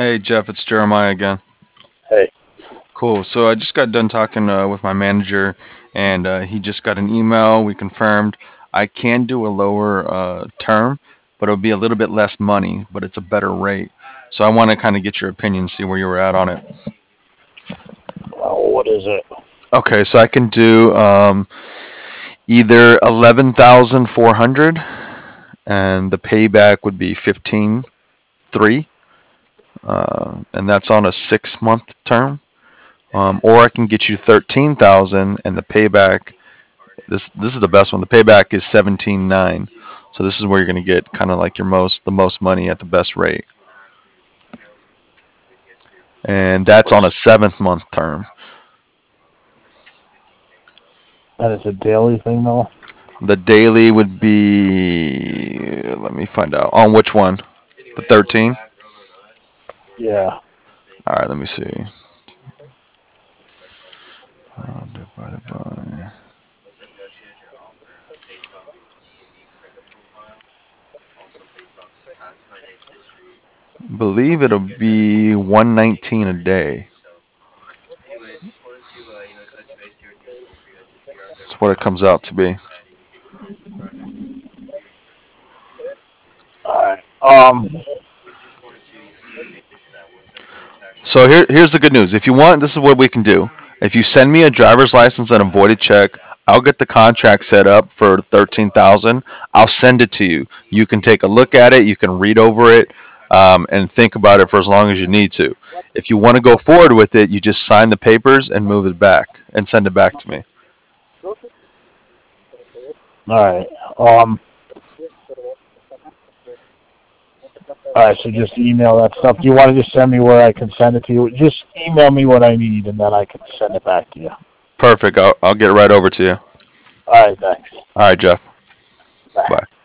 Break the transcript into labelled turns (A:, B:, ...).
A: Hey Jeff, it's Jeremiah again.
B: Hey,
A: Cool. So I just got done talking with my manager, and he just got an email. We confirmed I can do a lower term, but it'll be a little bit less money, but it's a better rate. So I want to kind of get your opinion, see where you were at on it.
B: what is it?
A: Okay, so I can do either 11,400, and the payback would be 15,300, and that's on a 6 month term. Or I can get you 13,000 and the payback. This is the best one. The payback is 17,900. So this is where you're going to get kind of like the most money at the best rate, and that's on a 7th month term.
B: That is a daily thing, though.
A: The daily would be. Let me find out on which one. The 13.
B: Yeah.
A: All right, let me see. Divided by. Believe it'll be 119 a day. That's what it comes out to be.
B: All right.
A: So here's the good news. If you want, this is what we can do. If you send me a driver's license and a voided check, I'll get the contract set up for 13,000. I'll send it to you. You can take a look at it. You can read over it, and think about it for as long as you need to. If you want to go forward with it, you just sign the papers and move it back and send it back to me.
B: All right. Um. All right. So just email that stuff. Do you want to just send me where I can send it to you? Just email me what I need, and then I can send it back to you.
A: Perfect. I'll get right over to you.
B: All right. Thanks.
A: All right, Jeff.
B: Bye.
A: Bye.